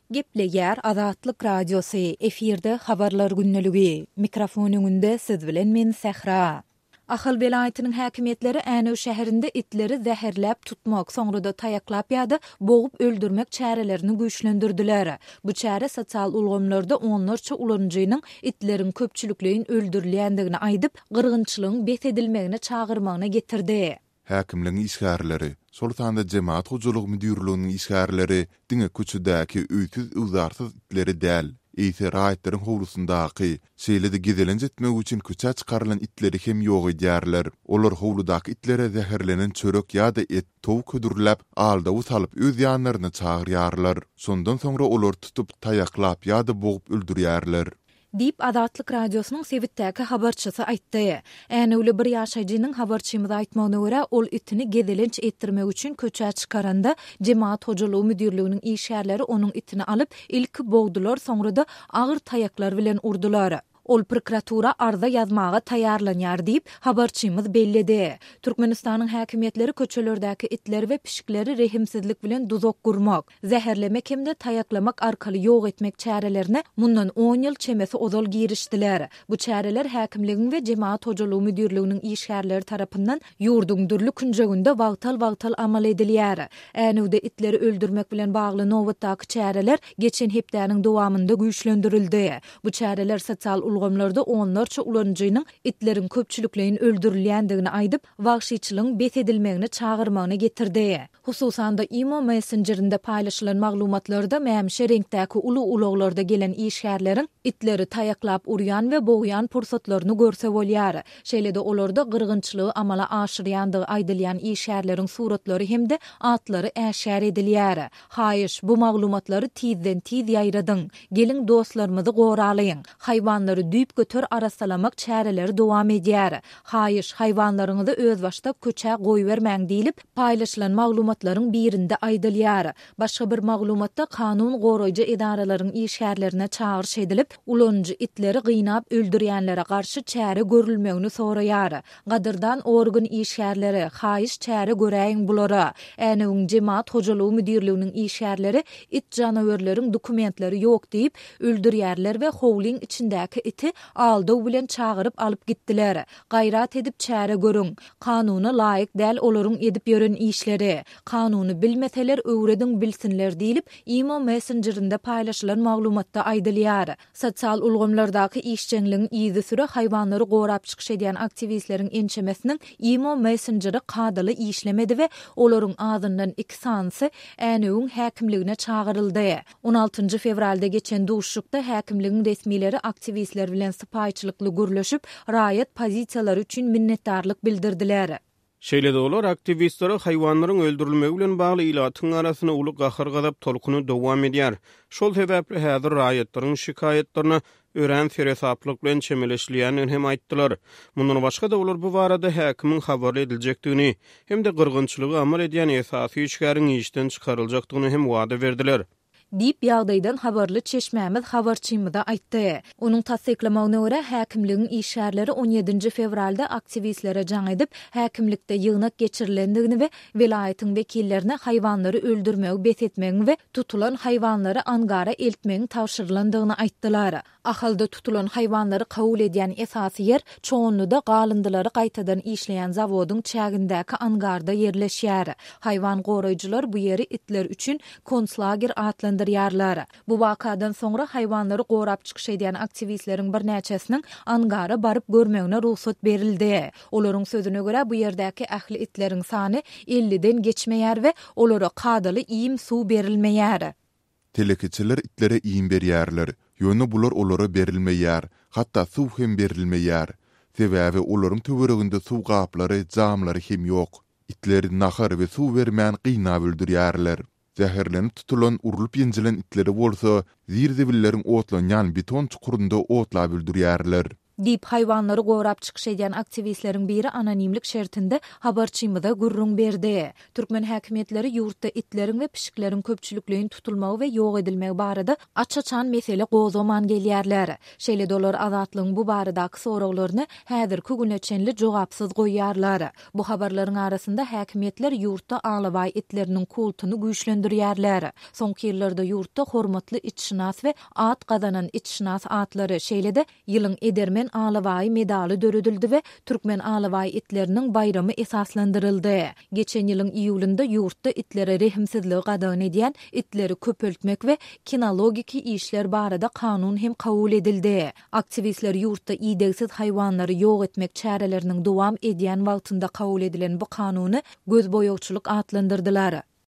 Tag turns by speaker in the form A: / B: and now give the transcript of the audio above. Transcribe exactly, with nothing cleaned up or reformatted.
A: Gepleger Azatlyk Radiosu efirde habarlar günneligi. Mikrofon öňünde siz bilen men Sehra. Ahal welaýatynyň häkimetleri Änöw şäherinde itleri zäherläp tutmak, soňra-da taýaklap ýa-da boğup öldürmek çärelerini güýçlendirdiler. Bu çäre sosial ulgamlarda onlarça ulanjynyň itleriň köpçülikleýin öldürilýändigini aýdyp, gyrgynçylygyň bet edilmegine çağırmagyna getirdi.
B: Häkimliň işgärleri, Sultanda Jemaat Hujuluk Müdürlüğiniň işgärleri diňe köçüdäki öýtüz uzarsız itleri däl. Eýse raýatlaryň howlusundaky şeýlede gidelenje etmek üçin köçä çykarylan itleri hem ýok edýärler. Olar howludaky itlere zäherlenen çörek ýa-da et tow ködürläp, alda usalyp öz ýanlaryna çagyrýarlar. Sondan soňra olar tutup taýaklap ýa-da boğup öldürýärler.
A: Dip Azatlyk Radiosynyň Sewitdäki habarçysy aýtdy. Änewli bir ýaşaýjynyň habarçymyza aýtmagyna görä, ol itini gedelenç etdirmek üçin köçä çykaranda Jemaat Hojulugy Müdürlüginiň işgärleri onuň itini alyp ilki boğdular, soňra-da agyr taýaklar bilen urdular. Ol prokuratura arda yazmaga taýarlanýar diýip habarçymyz bellidi. Türkmenistanyň häkimetleri köçelerdäki itleri we pişikleri rehimsizlik bilen duzak gurmak, zäherlemek hemde taýaklamak arkaly ýok etmek çärelerini mundan on ýyl çemesi ozal girişdiler. Bu çäreler häkimligiň we Jemaat Hojulugy Müdürlüginiň işgärleri tarapyndan ýurduň dürli künjeginde wagtal-wagtal amal edilýär. Änewde itleri öldürmek bilen bagly nowatdaky çäreler geçen hepdäniň dowamında güýçlendirildi. Bu çäreler sosial ulgamlarda onlarça ulanjynyň itleriň köpçülikleýin öldürilýändigini aýdyp, wagşyçylygyň bet edilmegine çağırmagyna getirdi. Hususan da Imo Messengerinde paýlaşylan maglumatlarda mähmişe reňkdäki ulu ulaglarda gelen işgärleriň itleri taýaklap urýan we boğyan pursatlaryny görse bolýar. Şeýlede olarda gyrgynçylygy amala aşyrýandygy aýdylýan işgärleriň suratlary hemde atlary äşär edilýär. Haýyş, bu maglumatlary tizden tiz ýaýradyň. Gelin dostlarymyzy goralyň. Haýwanlary düýp götür arasalamak çäreleri dowam edýär. Haýyş, haýwanlaryňyzy öz başda köçä goýbermäň diýilip, paýlaşylan maglumatlaryň birinde aýdylýar. Başga bir maglumatda kanun goraýjy edaralaryň işgärlerine çağırş edilip, ulanjy itleri gynap öldürýänlere garşy çäre görülmegini soraýar. Gadyrdan organ işgärleri, haýyş çäre göräýin bulara. Änewň Jemaat Hojulugy Müdürlüginiň işgärleri it janawerleriň dokumentleri ýok diýip öldürýärler we howlyň içindäki iti aldaw bilen çağırıp alıp gittiler. Gayrat edip çäre görüň. Kanuny laýyk däl olaryň edip ýören işleri. Kanuny bilmeseler öwrediň bilsinler diýilip, Imo Messengerinde paýlaşylan maglumatda aýdylýar. Sosial ulgamlardaky işçiligiň ýyzy süre haýwanlary gorap çykyş edýän aktivistleriň ençemesiniň Imo Messengeri kadaly işlemedi we olaryň ağzyndan iki sansy Änewň häkimligine çağıryldy. on altynjy fevralda geçen duşlukda häkimligiň resmileri aktivistler bilen sypaýçylykly gürleşip, raýat pozisiýalary üçin minnetdarlyk bildirdiler.
C: Şeýlede olar aktivistlere haýwanlaryň öldürilmegi bilen bagly ilatyň arasyna uly gahar gazap tolkuny dowam edýär. Şol sebäpli häzir raýatlaryň şikayetlerini ören feresaplyk bilen çemeleşilýänini hem aýtdylar. Mundan başga da olar bu barada häkimiň habar ediljekdigini hem de gyrgynçylygy amal edýän esasy işgäriň işden çykaryljakdygyny hem wada berdiler.
A: Dip ýagdaýdan habarly çeşmämiz habarçymyza aýtdy. Onuň tasdiklamagyna görä häkimligiň işgärleri on ýedinji fevralda aktivistlere jaň edip, häkimlikde ýygnak geçirilendigini we welaýatyň wekillerine haýwanlary öldürmegi bet etmegi we tutulan haýwanlary angara eltmegi tawşyrylandygyny aýtdylar. Ahalda tutulan haýwanlary kabul edýän esasy ýer çoğunlukda galındylary gaýtadan işleýän zawodyň çägindäki angarda ýerleşýär. Haýwan goraýjylar bu ýeri itler üçin konslager atlan Bu vakadan sonra haýwanlary gorap çykyş edýän aktivistleriň bir näçesiniň angara baryp görmegine ruhsat berildi. Olaryň sözüne görä bu ýerdäki ähli itleriň sany elliden geçmeýär we olara kadaly iýim suw berilmeýär.
B: Telekeçiler itlere iýim berýärler. Ýöne bular olara berilmeýär, hatda suw hem berilmeýär. Sebäbi olaryň töwereginde suw gaplary, jamlary hem ýok. Itleri nahar we suw bermän gynap öldürýärler. Zäherlenip tutulan urulup ýenjilen itleri bolsa, zirdebilläriň otlanýan beton çukurunda otlap öldürýärler.
A: Dip hayvanları gorap çykyş edýän aktivistleriň biri anonimlik şertinde habarçymyza gurrun berdi. Türkmen häkimetleri ýurtda itleriň we pişikleriň köpçülikligiň tutulmagy we ýok edilmegi barada açaçan mesele gozaman gelýärler. Şeýle dolar azatlygyň bu baradaky soraglaryny häzirki güneçenli jogapsyz goýýarlar. Bu habarlaryň arasynda häkimetler ýurtda alabay itleriniň kultuny güýçlendirýärler. Soňky ýyllarda ýurtda hormatly itşinas we at gazanan itşinas atlary şeýle-de ýylyň edermen alabay medaly döredildi we türkmen alabay itleriniň bayramy esaslandyryldy. Geçen ýylyň iýulynda ýurtda itlere rehimsizlik gadan edýän itleri köpeltmek we kinologiki işler barada kanun hem kabul edildi. Aktivistler ýurtda iýdegsiz haywanlary ýok etmek çäreleriniň dowam edýän wagtynda kabul edilen bu kanuny göz boýawçylyk atlandyrdylar.